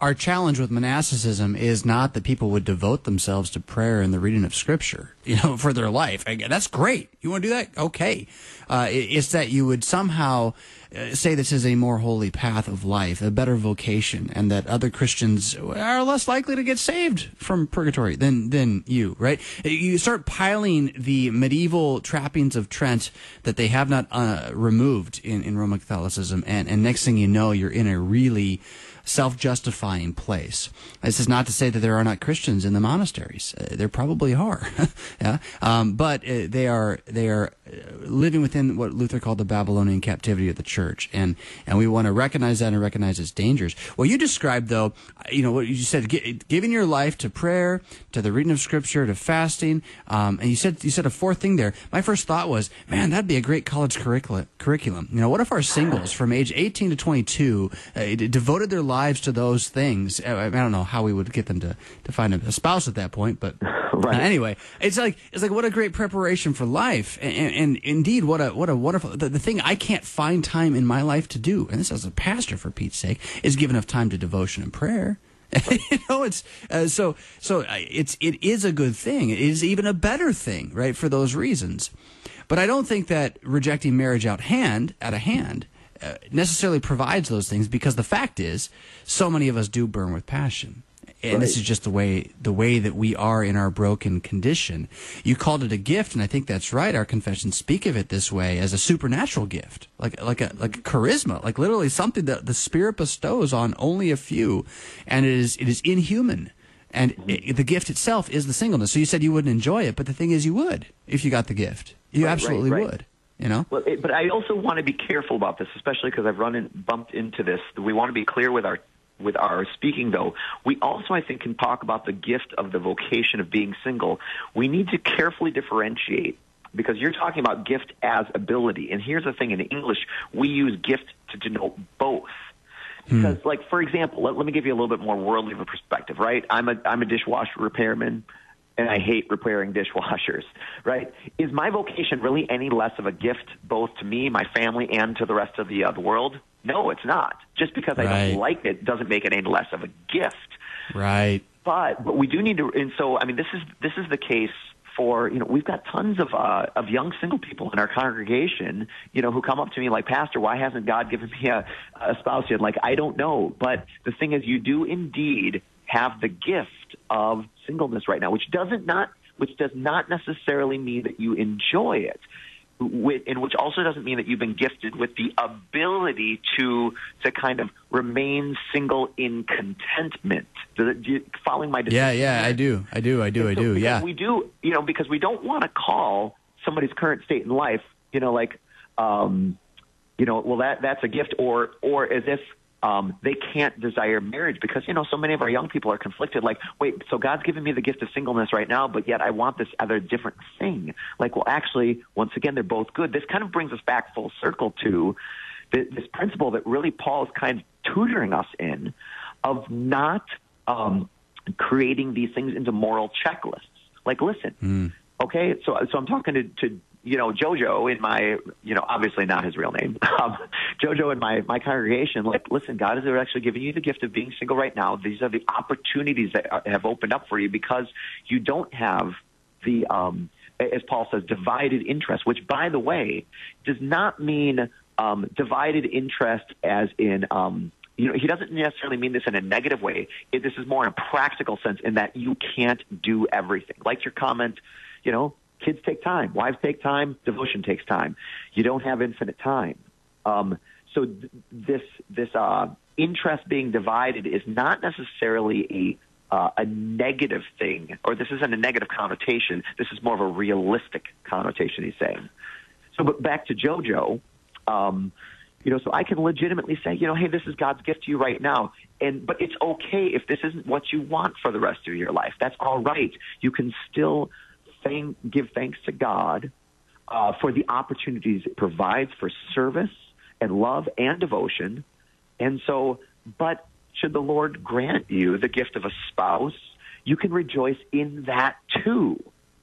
our challenge with monasticism is not that people would devote themselves to prayer and the reading of Scripture, you know, for their life. Again, that's great. You want to do that? Okay. Uh, it, it's that you would somehow uh, say this is a more holy path of life, a better vocation, and that other Christians are less likely to get saved from purgatory than than you, right? You start piling the medieval trappings of Trent that they have not uh, removed in, in Roman Catholicism, and, and next thing you know, you're in a really self-justifying place. This is not to say that there are not Christians in the monasteries. Uh, there probably are, yeah. Um, but uh, they are they are living within what Luther called the Babylonian captivity of the church, and and we want to recognize that and recognize its dangers. Well, you described though, you know, what you said, giving your life to prayer, to the reading of Scripture, to fasting, um, and you said you said a fourth thing there. My first thought was, man, that'd be a great college curricula, curriculum. You know, what if our singles from age eighteen to twenty-two uh, devoted their lives lives to those things? I, I don't know how we would get them to, to find a spouse at that point, but right. uh, anyway, it's like it's like what a great preparation for life, and, and, and indeed, what a what a wonderful the, the thing I can't find time in my life to do, and this as a pastor for Pete's sake, is give enough time to devotion and prayer. you know, it's uh, so so uh, it's it is a good thing. It is even a better thing, right, for those reasons. But I don't think that rejecting marriage out hand out of hand. Uh, necessarily provides those things, because the fact is, so many of us do burn with passion, and right. This is just the way the way that we are in our broken condition. You called it a gift, and I think that's right. Our confessions speak of it this way, as a supernatural gift, like like a like a charisma, like literally something that the Spirit bestows on only a few, and it is it is inhuman. And it, the gift itself is the singleness. So you said you wouldn't enjoy it, but the thing is, you would if you got the gift. You right, absolutely right, right. would. You know? Well, it, but I also want to be careful about this, especially because I've run in, bumped into this. We want to be clear with our with our speaking, though. We also, I think, can talk about the gift of the vocation of being single. We need to carefully differentiate, because you're talking about gift as ability. And here's the thing: in English, we use gift to denote both. Because, hmm. like, for example, let, let me give you a little bit more worldly of a perspective, right? I'm a I'm a dishwasher repairman, and I hate repairing dishwashers, right? Is my vocation really any less of a gift both to me, my family, and to the rest of the, uh, the world? No, it's not. Just because right. I don't like it doesn't make it any less of a gift. Right. But, but we do need to, and so, I mean, this is this is the case for, you know, we've got tons of uh, of young single people in our congregation, you know, who come up to me like, Pastor, why hasn't God given me a, a spouse yet? Like, I don't know. But the thing is, you do indeed have the gift of singleness right now, which doesn't not which does not necessarily mean that you enjoy it, with, and which also doesn't mean that you've been gifted with the ability to to kind of remain single in contentment. Do, do you, following my yeah, yeah, I do, I do, I do, I so, do, yeah. We do, you know, because we don't want to call somebody's current state in life, you know, like, um, you know, well, that that's a gift, or or as if Um, they can't desire marriage, because, you know, so many of our young people are conflicted. Like, wait, so God's given me the gift of singleness right now, but yet I want this other different thing. Like, well, actually, once again, they're both good. This kind of brings us back full circle to th- this principle that really Paul is kind of tutoring us in, of not um, creating these things into moral checklists. Like, listen, mm. okay, so so I'm talking to, to you know, Jojo in my, you know, obviously not his real name, um, Jojo in my, my congregation, like, listen, God is actually giving you the gift of being single right now. These are the opportunities that are, have opened up for you, because you don't have the, um, as Paul says, divided interest, which, by the way, does not mean um, divided interest as in, um, you know, he doesn't necessarily mean this in a negative way. It, this is more in a practical sense, in that you can't do everything. Like your comment, you know, kids take time, wives take time, devotion takes time. You don't have infinite time. Um, so th- this this uh, interest being divided is not necessarily a uh, a negative thing, or this isn't a negative connotation. This is more of a realistic connotation, he's saying. So, but back to Jojo, um, you know, so I can legitimately say, you know, hey, this is God's gift to you right now. And but it's okay if this isn't what you want for the rest of your life. That's all right. You can still Thank, give thanks to God uh, for the opportunities it provides for service and love and devotion. And so, but should the Lord grant you the gift of a spouse, you can rejoice in that too.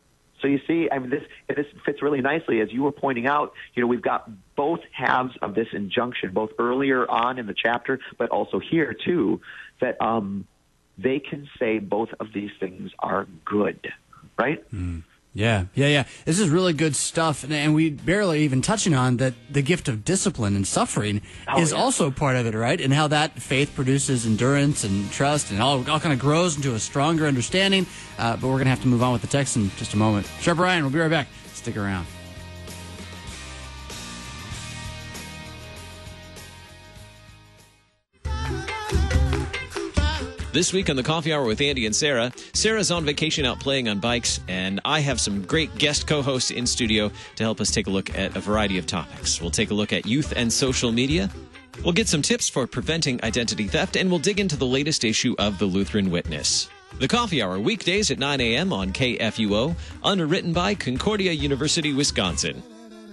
So you see, I mean, this this fits really nicely. As you were pointing out, you know, we've got both halves of this injunction, both earlier on in the chapter, but also here, too, that um, they can say both of these things are good, right? Mm. Yeah, yeah, yeah. This is really good stuff, and, and we barely even touching on that the gift of discipline and suffering oh, is yeah. also part of it, right? And how that faith produces endurance and trust, and all, all kind of grows into a stronger understanding. Uh, but we're going to have to move on with the text in just a moment. Sharp Ryan, we'll be right back. Stick around. This week on the Coffee Hour with Andy and Sarah, Sarah's on vacation out playing on bikes, and I have some great guest co-hosts in studio to help us take a look at a variety of topics. We'll take a look at youth and social media. We'll get some tips for preventing identity theft, and we'll dig into the latest issue of the Lutheran Witness. The Coffee Hour, weekdays at nine a.m. on K F U O, underwritten by Concordia University, Wisconsin.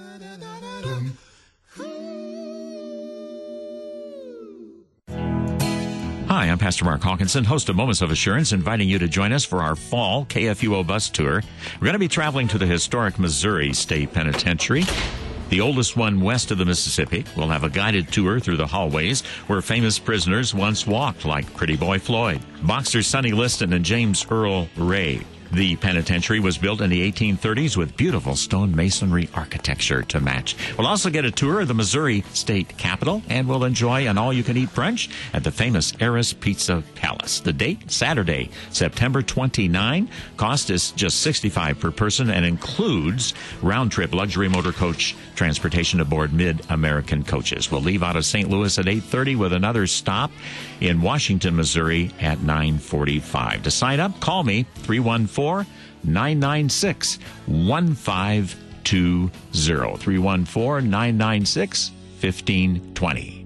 Hi, I'm Pastor Mark Hawkinson, host of Moments of Assurance, inviting you to join us for our fall K F U O bus tour. We're going to be traveling to the historic Missouri State Penitentiary, the oldest one west of the Mississippi. We'll have a guided tour through the hallways where famous prisoners once walked, like Pretty Boy Floyd, boxer Sonny Liston, and James Earl Ray. The penitentiary was built in the eighteen thirties with beautiful stone masonry architecture to match. We'll also get a tour of the Missouri State Capitol, and we'll enjoy an all-you-can-eat brunch at the famous Eris Pizza Palace. The date, Saturday, September twenty-ninth. Cost is just sixty-five dollars per person and includes round-trip luxury motor coach transportation aboard Mid-American coaches. We'll leave out of Saint Louis at eight thirty with another stop in Washington, Missouri at nine forty-five. To sign up, call me, three one four, nine nine six, one five two zero. three one four, nine nine six, one five two zero.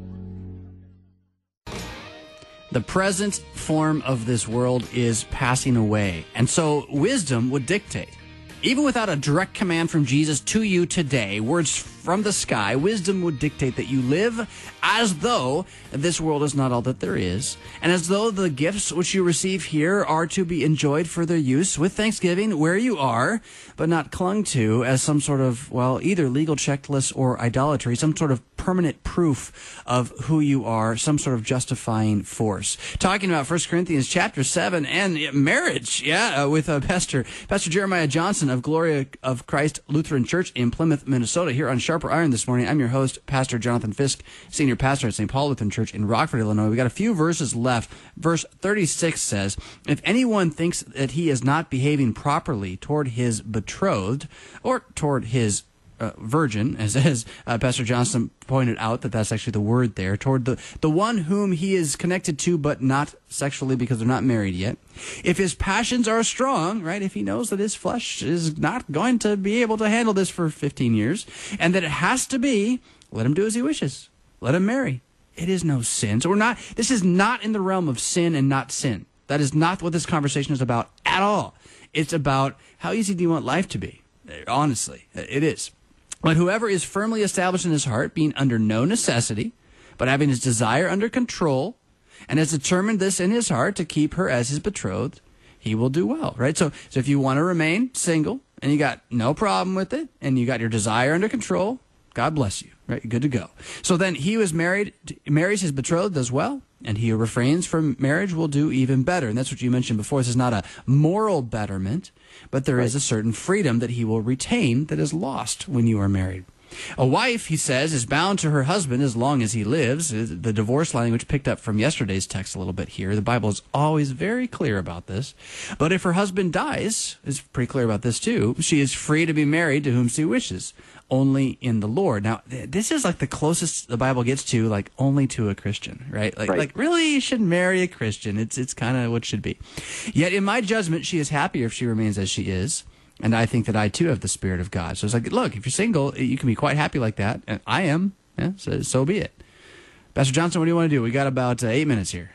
The present form of this world is passing away, and so wisdom would dictate. Even without a direct command from Jesus to you today, words from the sky, wisdom would dictate that you live as though this world is not all that there is, and as though the gifts which you receive here are to be enjoyed for their use with thanksgiving where you are, but not clung to as some sort of, well, either legal checklist or idolatry, some sort of permanent proof of who you are, some sort of justifying force. Talking about First Corinthians chapter seven and marriage, yeah, uh, with uh, Pastor Pastor Jeremiah Johnson of Glory of Christ Lutheran Church in Plymouth, Minnesota, here on Sharper Iron this morning. I'm your host, Pastor Jonathan Fisk, Senior Pastor at Saint Paul Lutheran Church in Rockford, Illinois. We got a few verses left. Verse thirty-six says, if anyone thinks that he is not behaving properly toward his betrothed or toward his Uh, virgin, as, as uh, Pastor Johnson pointed out, that that's actually the word there, toward the, the one whom he is connected to, but not sexually because they're not married yet. If his passions are strong, right, if he knows that his flesh is not going to be able to handle this for fifteen years, and that it has to be, let him do as he wishes. Let him marry. It is no sin. So we're not, this is not in the realm of sin and not sin. That is not what this conversation is about at all. It's about how easy do you want life to be? Honestly, it is. But whoever is firmly established in his heart, being under no necessity, but having his desire under control, and has determined this in his heart to keep her as his betrothed, he will do well, right? So, so if you want to remain single, and you got no problem with it, and you got your desire under control, God bless you, right? Good to go. So then he who is married marries his betrothed as well, and he who refrains from marriage will do even better. And that's what you mentioned before. This is not a moral betterment, but there right. is a certain freedom that he will retain that is lost when you are married. A wife, he says, is bound to her husband as long as he lives. The divorce language picked up from yesterday's text a little bit here. The Bible is always very clear about this. But if her husband dies, it's pretty clear about this too, she is free to be married to whom she wishes, only in the Lord. Now, this is like the closest the Bible gets to, like, only to a Christian, right? Like, right. like really, you should marry a Christian. It's, it's kind of what should be. Yet, in my judgment, she is happier if she remains as she is. And I think that I, too, have the Spirit of God. So it's like, look, if you're single, you can be quite happy like that. And I am. Yeah, so, so be it. Pastor Johnson, what do you want to do? We got about uh, eight minutes here.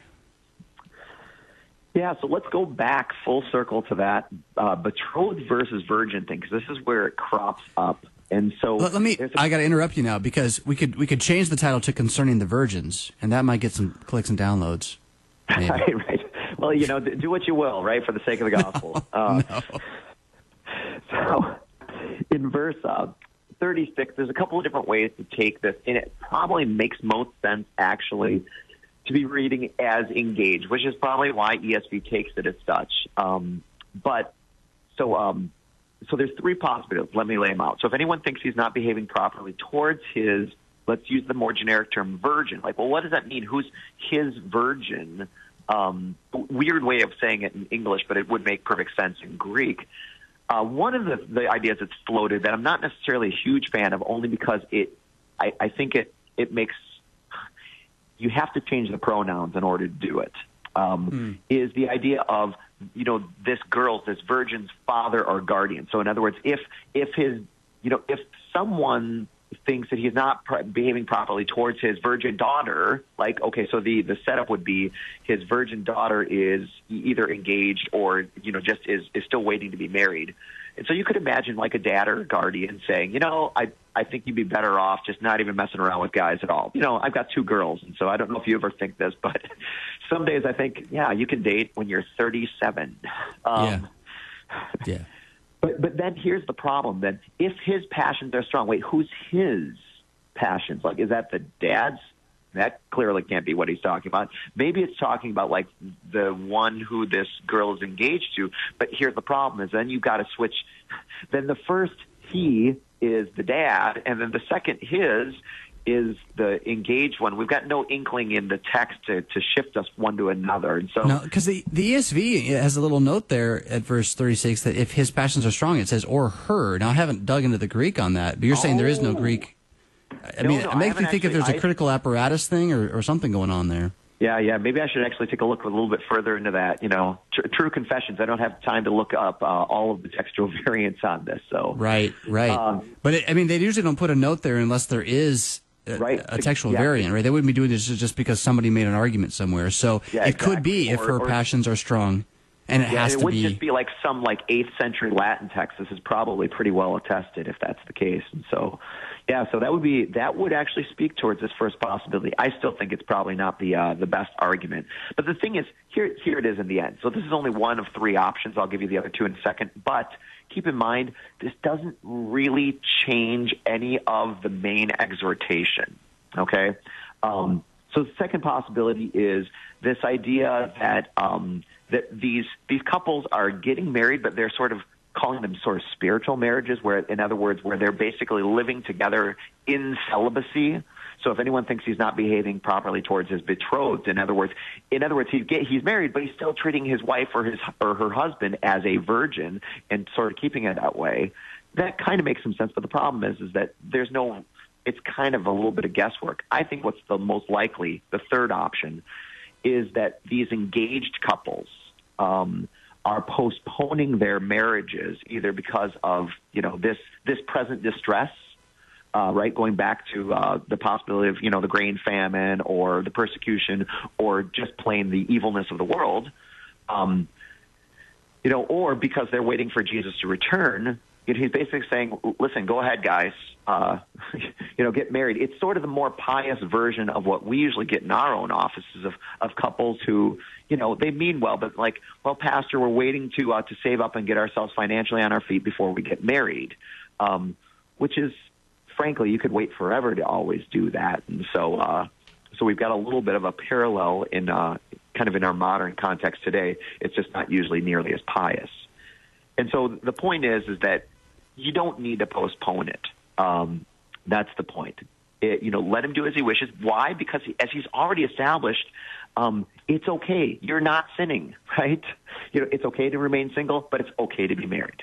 Yeah, so let's go back full circle to that uh, betrothed versus virgin thing, because this is where it crops up. And so let, let me. A, I got to interrupt you now, because we could we could change the title to "Concerning the Virgins," and that might get some clicks and downloads. Right, right. Well, you know, do what you will, right, for the sake of the gospel. No, uh, no. So, Now, in verse uh, thirty-six, there's a couple of different ways to take this, and it probably makes most sense, actually, to be reading as engaged, which is probably why E S V takes it as such. Um, but, so... Um, So there's three possibilities. Let me lay them out. So if anyone thinks he's not behaving properly towards his, let's use the more generic term, virgin. Like, well, what does that mean? Who's his virgin? Um, weird way of saying it in English, but it would make perfect sense in Greek. Uh, one of the, the ideas that's floated that I'm not necessarily a huge fan of, only because it, I, I think it, it makes, you have to change the pronouns in order to do it, um, mm. is the idea of, you know, this girl's, this virgin's father or guardian. So in other words, if, if his, you know, if someone thinks that he's not pr- behaving properly towards his virgin daughter, like, okay, so the, the setup would be his virgin daughter is either engaged or, you know, just is, is still waiting to be married. And so you could imagine like a dad or a guardian saying, you know, I, I think you'd be better off just not even messing around with guys at all. You know, I've got two girls, and so I don't know if you ever think this, but some days I think, yeah, you can date when you're thirty-seven. Um, yeah. Yeah. But but then here's the problem. Then if his passions are strong, wait, who's his passions? Like, is that the dad's? That clearly can't be what he's talking about. Maybe it's talking about like the one who this girl is engaged to. But here's the problem: is then you've got to switch. Then the first he is the dad, and then the second his is the engaged one. We've got no inkling in the text to, to shift us one to another. And so, no, because the, the E S V has a little note there at verse thirty-six that if his passions are strong, it says, or her. Now, I haven't dug into the Greek on that, but you're saying there is no Greek. I no, mean, no, it makes me think if there's a I, critical apparatus thing or, or something going on there. Yeah, yeah. Maybe I should actually take a look a little bit further into that. You know, tr- true confessions. I don't have time to look up uh, all of the textual variants on this. So right, right. Um, but it, I mean, they usually don't put a note there unless there is a, right. a textual yeah. variant, right? They wouldn't be doing this just because somebody made an argument somewhere. So yeah, it exactly. could be if or, her or, passions are strong, and it yeah, has it to wouldn't be. just be like some like eighth century Latin text. This is probably pretty well attested if that's the case. And so. Yeah, so that would be that would actually speak towards this first possibility. I still think it's probably not the uh, the best argument, but the thing is, here here it is in the end. So this is only one of three options. I'll give you the other two in a second. But keep in mind, this doesn't really change any of the main exhortation. Okay, um, so the second possibility is this idea that um, that these these couples are getting married, but they're sort of calling them sort of spiritual marriages, where, in other words, where they're basically living together in celibacy. So if anyone thinks he's not behaving properly towards his betrothed, in other words, in other words, he's he's married, but he's still treating his wife or his or her husband as a virgin and sort of keeping it that way. That kind of makes some sense. But the problem is, is that there's no. It's kind of a little bit of guesswork. I think what's the most likely, the third option, is that these engaged couples. Um, are postponing their marriages either because of, you know, this this present distress, uh, right, going back to uh, the possibility of, you know, the grain famine or the persecution or just plain the evilness of the world, um, you know, or because they're waiting for Jesus to return. You know, he's basically saying, listen, go ahead, guys, uh, you know, get married. It's sort of the more pious version of what we usually get in our own offices of, of couples who, you know, they mean well, but like, well, pastor, we're waiting to uh, to save up and get ourselves financially on our feet before we get married, um, which is, frankly, you could wait forever to always do that. And so uh, so we've got a little bit of a parallel in uh, kind of in our modern context today. It's just not usually nearly as pious. And so the point is, is that you don't need to postpone it. Um, that's the point. It, you know, let him do as he wishes. Why? Because he, as he's already established, um, it's okay. You're not sinning, right? You know, it's okay to remain single, but it's okay to be married.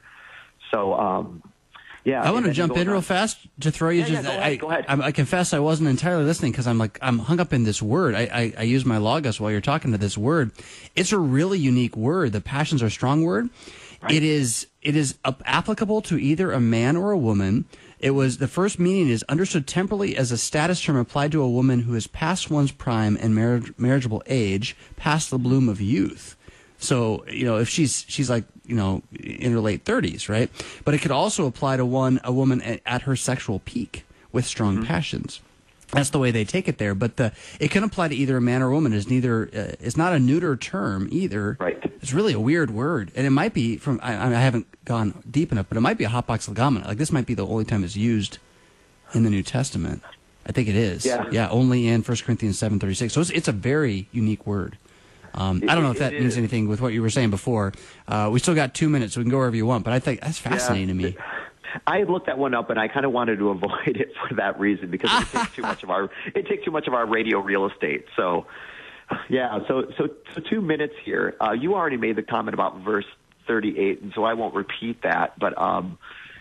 So, um, yeah. I want to jump in real fast to throw you. Yeah, just, yeah, go ahead, I, go ahead. I, I confess I wasn't entirely listening because I'm like I'm hung up in this word. I, I, I use my logos while you're talking to this word. It's a really unique word. The passions are strong word. Right. It is it is applicable to either a man or a woman. It was the first meaning is understood temporally as a status term applied to a woman who is past one's prime and marriage, marriageable age, past the bloom of youth. So, you know, if she's she's like, you know, in her late thirties, right? But it could also apply to one a woman at, at her sexual peak with strong mm-hmm. passions. that's the way they take it there. But the it can apply to either a man or a woman. It's neither. Uh, it's not a neuter term either. Right. It's really a weird word, and it might be from. I, I haven't gone deep enough, but it might be a hotbox legomena. Like this might be the only time it's used in the New Testament. I think it is. Yeah. Yeah. Only in First Corinthians seven thirty six. So it's, it's a very unique word. Um, I don't know if that means anything with what you were saying before. Uh, we still got two minutes, so we can go wherever you want. But I think that's fascinating yeah. to me. I looked that one up, and I kind of wanted to avoid it for that reason because it takes too much of our it takes too much of our radio real estate. So, yeah. So, so, so two minutes here. Uh, you already made the comment about verse thirty-eight, and so I won't repeat that. But um,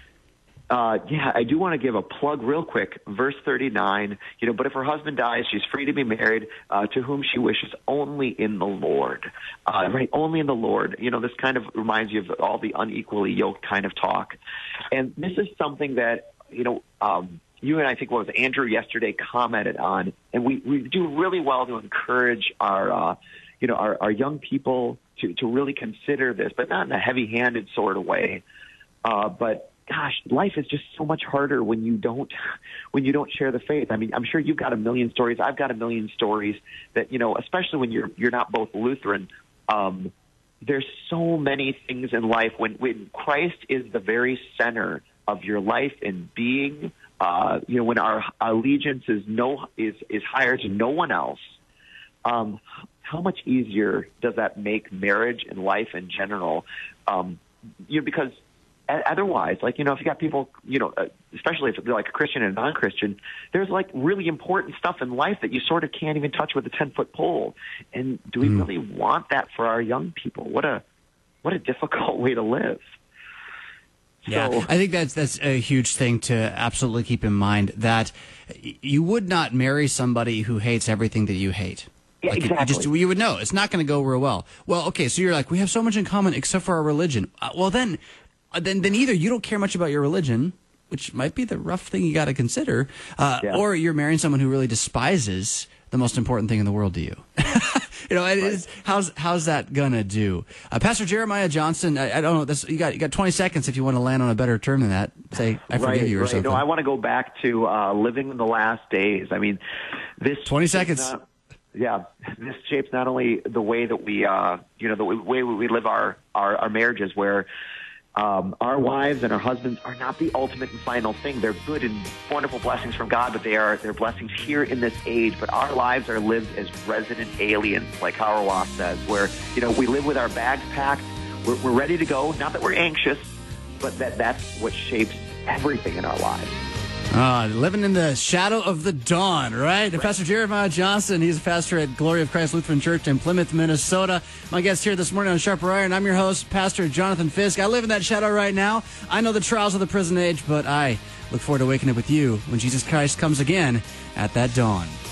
uh, yeah, I do want to give a plug real quick. Verse thirty-nine. You know, but if her husband dies, she's free to be married uh, to whom she wishes, only in the Lord. Uh, right, only in the Lord. You know, this kind of reminds you of all the unequally yoked kind of talk. And this is something that, you know, um, you and I think what was Andrew yesterday commented on, and we, we do really well to encourage our, uh, you know, our, our young people to, to really consider this, but not in a heavy-handed sort of way. Uh, but gosh, life is just so much harder when you don't, when you don't share the faith. I mean, I'm sure you've got a million stories. I've got a million stories that, you know, especially when you're you're not both Lutheran. Um, there's so many things in life when when Christ is the very center of your life and being. Uh, you know, when our allegiance is no is is higher to no one else. Um, how much easier does that make marriage and life in general? Um, you know, because otherwise, like, you know, if you got people, you know, especially if they're like a Christian and non-Christian, there's like really important stuff in life that you sort of can't even touch with a ten-foot pole. And do we mm. really want that for our young people? What a what a difficult way to live. Yeah, so, I think that's that's a huge thing to absolutely keep in mind, that you would not marry somebody who hates everything that you hate. Yeah, like exactly. You, just, you would know. It's not going to go real well. Well, okay, so you're like, we have so much in common except for our religion. Uh, well, then, uh, then, then either you don't care much about your religion, which might be the rough thing you got to consider, uh, yeah. or you're marrying someone who really despises the most important thing in the world to you. You know, it is, how's how's that gonna do? Uh, Pastor Jeremiah Johnson, I, I don't know. This, you got you got twenty seconds if you want to land on a better term than that. Say, I forgive right, you or right. something. No, I want to go back to uh, living in the last days. I mean, this twenty seconds. Not, yeah, this shapes not only the way that we, uh, you know, the way we live our our, our marriages, where Um, our wives and our husbands are not the ultimate and final thing. They're good and wonderful blessings from God, but they are they're blessings here in this age. But our lives are lived as resident aliens, like Hauerwas says, where, you know, we live with our bags packed. We're, we're ready to go. Not that we're anxious, but that that's what shapes everything in our lives. Uh, living in the shadow of the dawn, right? right. Pastor Jeremiah Johnson, he's a pastor at Glory of Christ Lutheran Church in Plymouth, Minnesota. My guest here this morning on Sharper Iron. I'm your host, Pastor Jonathan Fisk. I live in that shadow right now. I know the trials of the prison age, but I look forward to waking up with you when Jesus Christ comes again at that dawn.